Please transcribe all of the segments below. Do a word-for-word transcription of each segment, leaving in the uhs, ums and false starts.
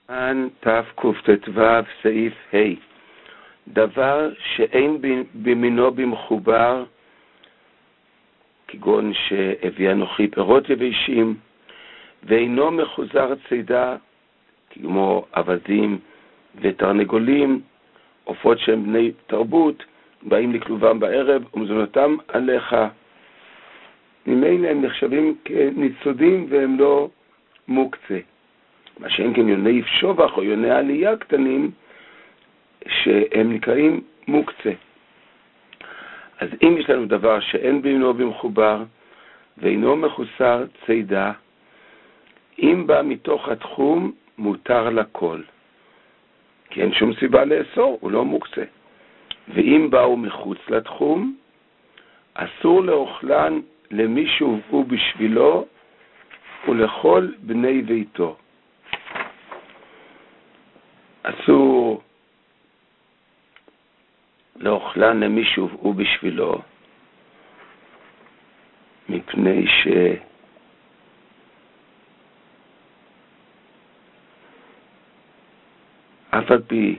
סימן תקט"ו סעיף ה' דבר שאין במינו במחובר, כגון שהביא אנוכי פירות יבשים, ואינו מחוזר צידה, כמו עבדים ותרנגולים, עופות שהם בני תרבות, באים לכלובם בערב ומזונתם עליך. ממילא הם נחשבים כניצודים והם לא מוקצה. מה שאין כן יוני שובח או יוני עלייה קטנים, שהם נקראים מוקצה. אז אם יש לנו דבר שאין בינו במחובר, ואינו מחוסר צידה, אם בא מתוך התחום, מותר לכל. כי אין שום סיבה לאסור, הוא לא מוקצה. ואם באו מחוץ לתחום, אסור לאוכלן למי שהובאו בשבילו ולכל בני ביתו. אסור לאוכלן למי שהובאו בשבילו, מפני ש... אף על פי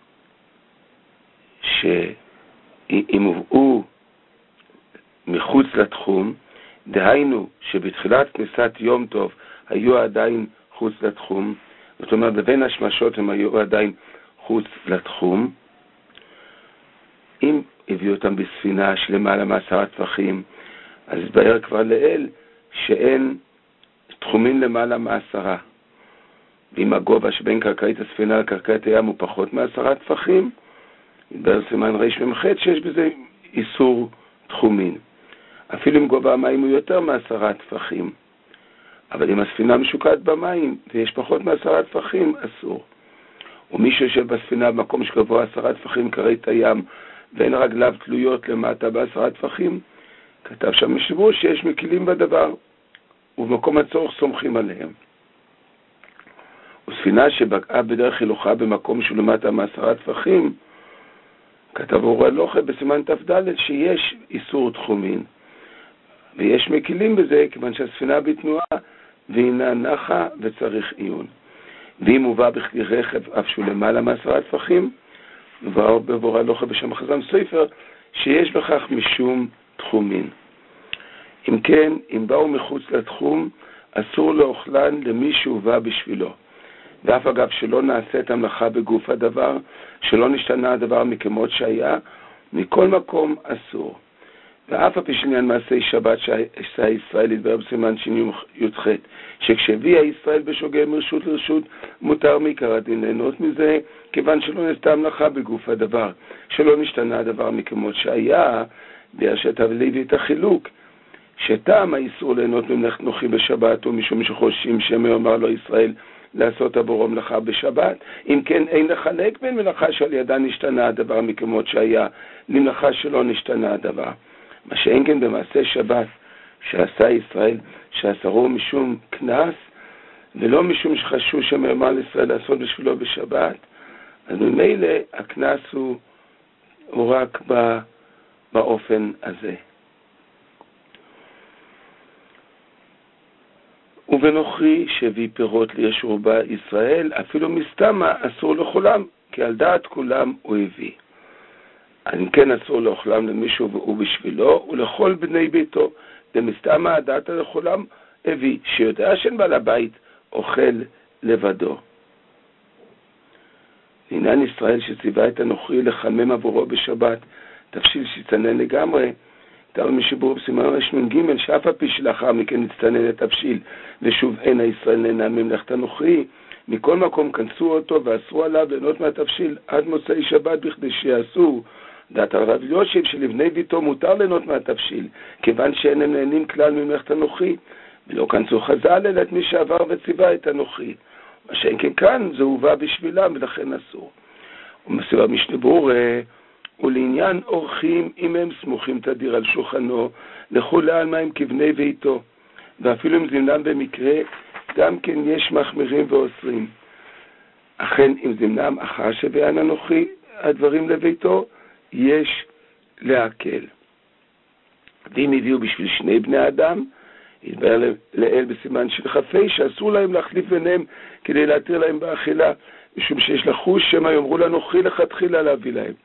שאם הובאו מחוץ לתחום, דהיינו שבתחילת כניסת יום טוב היו עדיין חוץ לתחום, זאת אומרת בבין השמשות הם היו עדיין חוץ לתחום, אם הביאו אותם בספינה שלמעלה מעשרה טפחים, אז התבהר כבר לאל שאין תחומים למעלה מעשרה. ואם הגובה שבין קרקעית הספינה לקרקעית הים הוא פחות מעשרה טפחים, התבהר סימן ריש ממחץ שיש בזה איסור תחומים. אפילו אם גובה המים הוא יותר מעשרה טפחים. אבל אם הספינה משוקעת במים ויש פחות מעשרה טפחים, אסור. ומי שיושב בספינה במקום שגבוה עשרה טפחים קרקעית הים, ואין רגליו תלויות למטה בעשרה טפחים, כתב שם משבור שיש מקילים בדבר, ובמקום הצורך סומכים עליהם. וספינה שבקעה בדרך הילוכה במקום שהוא למטה מעשרה טפחים, כתב אור הלוכה בסימן תפדלת שיש איסור תחומין, ויש מקילים בזה כיוון שהספינה בתנועה והיא נחה וצריך עיון. ואם הובא בכלי רכב אף שהוא למעלה מעשרה טפחים, ובאור באור הלוכה בשם חז"ל סופר שיש בכך משום תחומין. אם כן, אם באו מחוץ לתחום, אסור לאוכלן למי שהובא בשבילו. ואף אגב שלא נעשית המלאכה בגוף הדבר, שלא נשתנה הדבר מכמות שהיה, מכל מקום אסור. ואף על פי שעניין מעשי שבת שעשה ישראל יתבהר בסימן שני י"ח, שכשהביא ישראל בשוגג מרשות לרשות, מותר מעיקר הדין ליהנות מזה, כיוון שלא נעשתה המלאכה בגוף הדבר, שלא נשתנה הדבר מכמות שהיה, והרשת ולהביא את החילוק, שטעם האיסור ליהנות ממלאכת נוחי בשבת, ומשום שחושבים שמא אמר לו ישראל לעשות עבורו מלאכה בשבת, אם כן אין לחלק בין מלאכה שעל ידה נשתנה הדבר מכמות שהיה, למלאכה שלא נשתנה הדבר. מה שאין כן במעשה שבת שעשה ישראל, שעשרו משום כנס, ולא משום שחשו שמאמר לישראל לעשות בשבילו בשבת, אז ממילא הכנס הוא, הוא רק בא, באופן הזה. ובנוכרי שהביא פירות לישור בה ישראל, אפילו מסתמה אסור לכולם, כי על דעת כולם הוא הביא. אם כן אסור לאוכלם למישהו והוא בשבילו, ולכל בני ביתו, למסתמה הדעת לכולם הביא, שיודע שאין בעל הבית אוכל לבדו. לעניין ישראל שציווה את הנוכרי לחמם עבורו בשבת, תבשיל שיצנן לגמרי, תראה משיבור בסימן רש"ג, שאף על פי שלאחר מכן נצטנן את תבשיל, ושוב אין הישראל נהנה ממלאכת הנוכרי, מכל מקום כנסו אותו ואסרו עליו ליהנות מהתבשיל עד מוצאי שבת בכדי שיעשו. דעת הרב יושב שלבני ביתו מותר ליהנות מהתבשיל, כיוון שאינם נהנים כלל ממלאכת הנוכרי, ולא כנסו חז"ל אלא את מי שעבר וציווה את הנוכרי. מה שאין כן כאן זה הובא בשבילם ולכן אסור. ומסביר המשנה ברורה, ולעניין אורחים, אם הם סמוכים תדיר על שולחנו, לכו לעלמא הם כבני ביתו, ואפילו אם זמנם במקרה, גם כן יש מחמירים ואוסרים. אכן אם זמנם אחר שביאן אנוכי הדברים לביתו, יש להקל. ואם הביאו בשביל שני בני אדם, יתבהר לאל בסימן של חפי, שאסור להם להחליף ביניהם כדי להתיר להם באכילה, משום שיש לחוש שמא יאמרו לנוכרי לכתחילה להביא להם.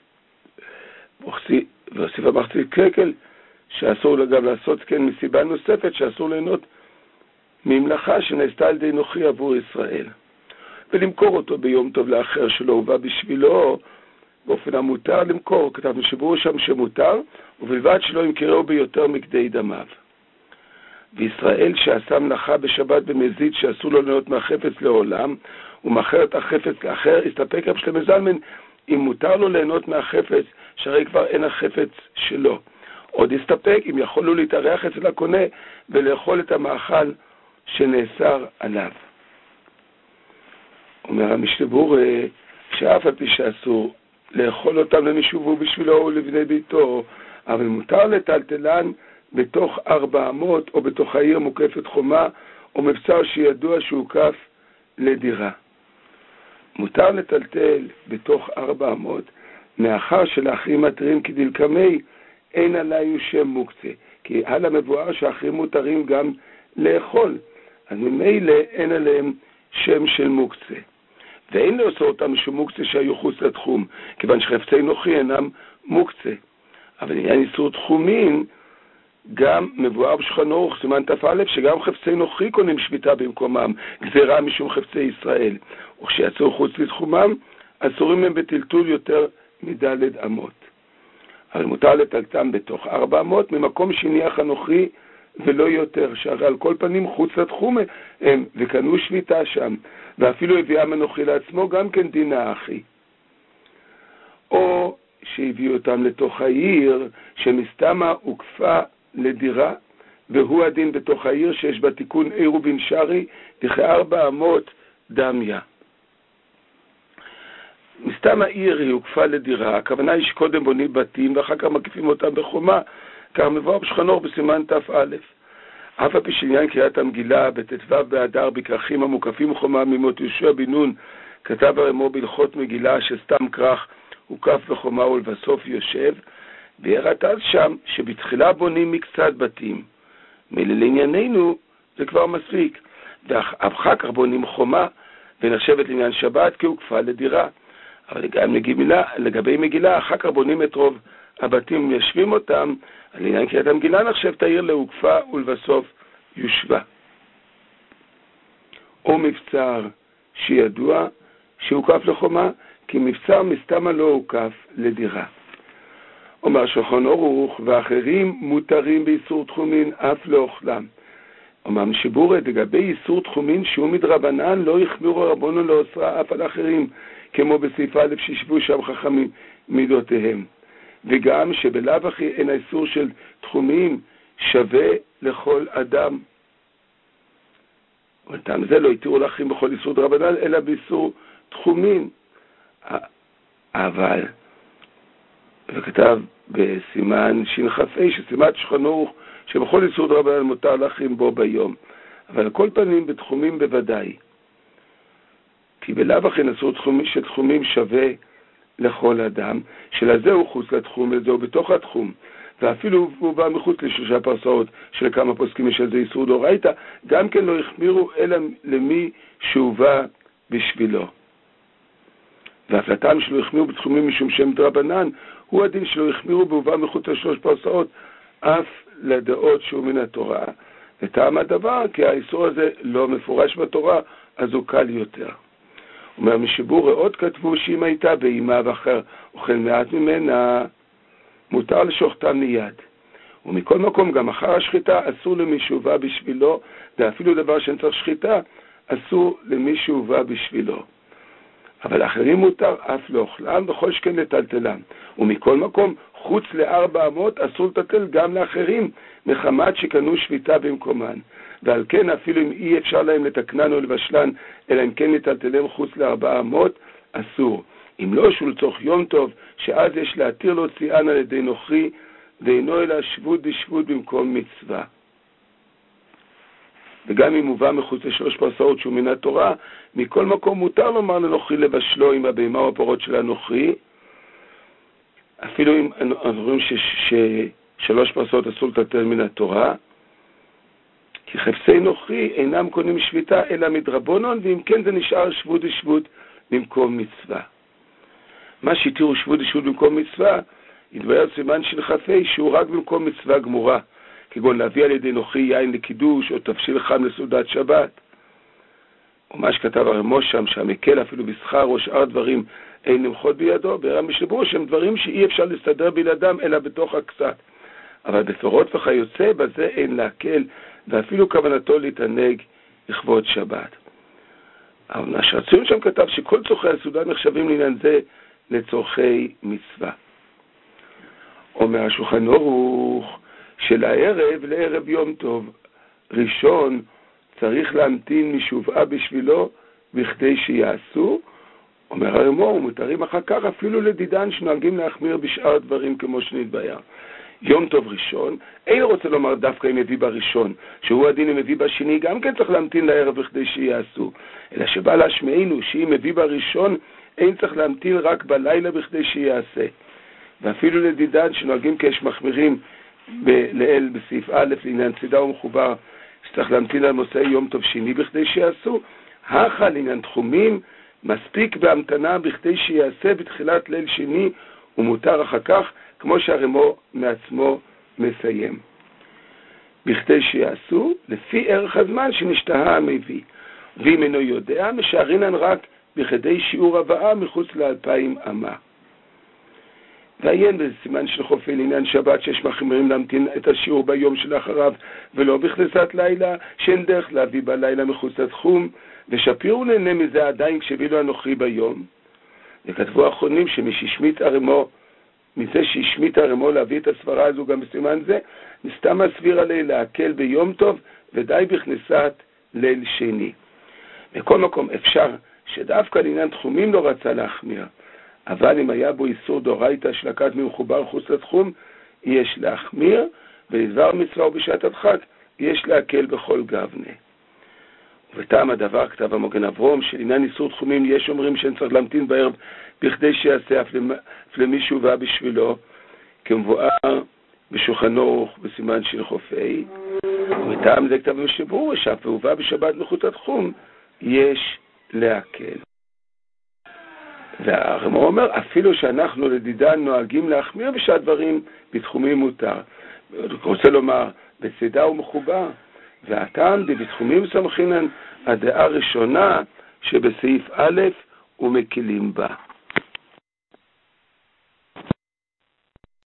והוסיף המחצית קקל, שאסור גם לעשות כן מסיבה נוספת, שאסור ליהנות ממלאכה שנעשתה על ידי נוכרי עבור ישראל. ולמכור אותו ביום טוב לאחר שלא הובא בשבילו, באופן המותר למכור, כתבנו שברו שם שמותר, ובלבד שלא ימכרו ביותר מכדי דמיו. וישראל שעשה מלאכה בשבת במזיד שאסור לו ליהנות מהחפץ לעולם, ומאחר את החפץ לאחר, הסתפק רב שלמה זלמן, אם מותר לו ליהנות מהחפץ, שהרי כבר אין החפץ שלו. עוד הסתפק אם יכול לו להתארח אצל הקונה ולאכול את המאכל שנאסר עליו. אומר המשתבור, שאף על פי שאסור לאכול אותם למישהו בשבילו או לבני ביתו, אבל מותר לטלטלן בתוך ארבע אמות או בתוך העיר מוקפת חומה או מבצר שידוע שהוקף לדירה. מותר לטלטל בתוך ארבע אמות מאחר שלאחרים מתרים כדלקמי אין עליו שם מוקצה, כי על המבואר שאחרים מותרים גם לאכול, אז ממילא אין עליהם שם של מוקצה. ואין לעשות אותם משום מוקצה שהיו חוץ לתחום, כיוון שחפצי נוכרי אינם מוקצה. אבל עניין איסור תחומין, גם מבואר בשולחן ערוך סימן ת"א, שגם חפצי נוכרי קונים שביתה במקומם, גזירה משום חפצי ישראל. וכשיצאו חוץ לתחומם, אסורים הם בטלטול יותר מדלת אמות. אבל מותר לטלטם בתוך ארבע אמות, ממקום שהניח הנוכרי ולא יותר, שהרי על כל פנים חוץ לתחום הם, וקנו שביתה שם, ואפילו הביאם הנוכרי לעצמו גם כן דינה אחי. או שהביאו אותם לתוך העיר, שמסתמה הוקפה לדירה, והוא הדין בתוך העיר שיש בה תיקון עירו בן שרי, לכארבע אמות דמיה. מסתם העיר היא הוקפה לדירה, הכוונה היא שקודם בונים בתים ואחר כך מקיפים אותם בחומה, כך מבואר בשולחן ערוך בסימן ת"א. אף על פי שעניין קריאת המגילה בט"ו באדר בכרכים המוקפים חומה ממות יהושע בן נון, כתב הרמו בהלכות מגילה שסתם כרך הוקף בחומה ולבסוף יושב, והראתה שם שבתחילה בונים מקצת בתים. מילא לענייננו זה כבר מספיק, ואחר כך בונים חומה ונחשבת לעניין שבת כי הוקפה לדירה. אבל מגילה, לגבי מגילה, אחר כך בונים את רוב הבתים וישבים אותם, על עניין קריאת המגילה נחשבת העיר להוקפה ולבסוף יושבה. או מבצר שידוע שהוקף לחומה, כי מבצר מסתמה לא הוקף לדירה. אומר שולחן ערוך ואחרים מותרים באיסור תחומין אף לאוכלם. אומר משבורת לגבי איסור תחומין שהוא מדרבנן לא יחמירו רבונו לאוסרה אף על אחרים, כמו בסעיף א' שישבו שם חכמים מידותיהם. וגם שבלאו הכי אין האיסור של תחומים שווה לכל אדם. ולטעם זה לא יתירו לאחרים בכל איסור דרבנן אלא באיסור תחומים. אבל וכתב בסימן שנחפי שסימן שולחן ערוך שבכל איסור דרבנן מותר לאחרים בו ביום, אבל על כל פנים בתחומים בוודאי, כי בלאו הכי אסור שתחומים שווה לכל אדם, שלזה הוא חוץ לתחום וזהו בתוך התחום, ואפילו הוא בא מחוץ לשלושה פרסאות של כמה פוסקים יש על זה איסור דאורייתא, גם כן לא יחמירו אלא למי שהובא בשבילו. והפלטם שלא יחמירו בתחומים משום שם דרבנן, הוא הדין שלא יחמירו בהובא מחוץ לשלוש פרסאות, אף לדעות שהוא מן התורה. וטעם הדבר, כי האיסור הזה לא מפורש בתורה, אז הוא קל יותר. אומר משבור עוד כתבו שאם הייתה באימה ואחר אוכל מעט ממנה, מותר לשוחטה מיד. ומכל מקום גם אחר השחיטה אסור למי שהובא בשבילו, ואפילו דבר שאין צריך שחיטה, אסור למי שהובא בשבילו. אבל אחרים מותר אף לאוכלם וכל שכן לטלטלם. ומכל מקום חוץ לארבע אמות אסור לטלטל גם לאחרים, מחמת שקנו שביתה במקומן. ועל כן אפילו אם אי אפשר להם לתקנן או לבשלן, אלא אם כן לטלטלם חוץ לארבע אמות, אסור. אם לא שהוא לצורך יום טוב, שאז יש להתיר להוציאן על ידי נוכרי, ואינו אלא שבות דשבות במקום מצווה. וגם אם מובא מחוץ לשלוש פרסאות שהוא מן התורה, מכל מקום מותר לומר לנוכרי לבשלו עם הבהמה או הפרות של הנוכרי, אפילו אם אנחנו רואים ששלוש פרסאות אסור לטלטל מן התורה, כי חפצי נוכרי אינם קונים שביתה אלא מדרבנן, ואם כן זה נשאר שבות ושבות במקום מצווה. מה שהתירו שבות ושבות במקום מצווה, יתבהר סימן של חפי שהוא רק במקום מצווה גמורה, כגון להביא על ידי נוכרי יין לקידוש או תבשיל חם לסעודת שבת. ומה שכתב הרמ"א שם, שהמקל אפילו בשכר או שאר דברים אין למחות בידו, ברמב"ם משנה שהם דברים שאי אפשר להסתדר בלעדם אלא בתוך הקצת. אבל בפירות וכיוצא בזה אין להקל, ואפילו כוונתו להתענג לכבוד שבת. אבל השרציון שם כתב שכל צורכי הסעודה נחשבים לעניין זה לצורכי מצווה. אומר השולחן ערוך שלערב לערב יום טוב ראשון צריך להמתין משובעה בשבילו בכדי שיעשו. אומר הרמ"א, ומותרים אחר כך אפילו לדידן שנוהגים להחמיר בשאר דברים כמו שנתבהר. יום טוב ראשון, אין רוצה לומר דווקא אם מביא בראשון, שהוא הדין אם מביא בשני, גם כן צריך להמתין לערב בכדי שיעשו. אלא שבא להשמענו שאם מביא בראשון, אין צריך להמתין רק בלילה בכדי שיעשה. ואפילו לדידן שנוהגים כאש מחמירים לאל בסעיף א' לעניין צידה ומחובר, שצריך להמתין על מוצאי יום טוב שני בכדי שיעשו, הכה לעניין תחומים, מספיק בהמתנה בכדי שיעשה בתחילת ליל שני, ומותר אחר כך, כמו שהרמ"א מעצמו מסיים. בכדי שיעשו, לפי ערך הזמן שנשתהה המביא. ואם אינו יודע, משערינן רק בכדי שיעור הבאה מחוץ לאלפיים אמה. ועיין בסימן של חופי לעניין שבת שיש מחמירים להמתין את השיעור ביום שלאחריו ולא בכניסת לילה, שאין דרך להביא בלילה מחוץ לתחום, ושפירו נהנה מזה עדיין כשבילו הנוכרי ביום. וכתבו האחרונים שמששמית הרמ"א, מזה שהשמית הרמ"א להביא את הסברה הזו גם בסימן זה, נסתם הסביר עליה להקל ביום טוב ודי בכניסת ליל שני. בכל מקום אפשר שדווקא לעניין תחומים לא רצה להחמיר, אבל אם היה בו איסור דאורייתא של לקחת ממחובר חוץ לתחום, יש להחמיר, ולדבר מצווה ובשעת הדחק, יש להקל בכל גבנה. ובטעם הדבר כתב המגן אברהם, שלעניין איסור תחומים יש אומרים שאין צריך להמתין בערב בכדי שיעשה אף למי שהובא בשבילו, כמבואר בשולחן ערוך בסימן של חופי. ובטעם זה כתב המשנה שאף והובא בשבת מחוץ לתחום, יש להקל. והרמ"א אומר, אפילו שאנחנו לדידן נוהגים להחמיר בשהדברים בתחומים מותר. הוא רוצה לומר, בצידה ומחובה, והטעם בתחומים סמכינן הדעה הראשונה שבסעיף א' ומקילים בה.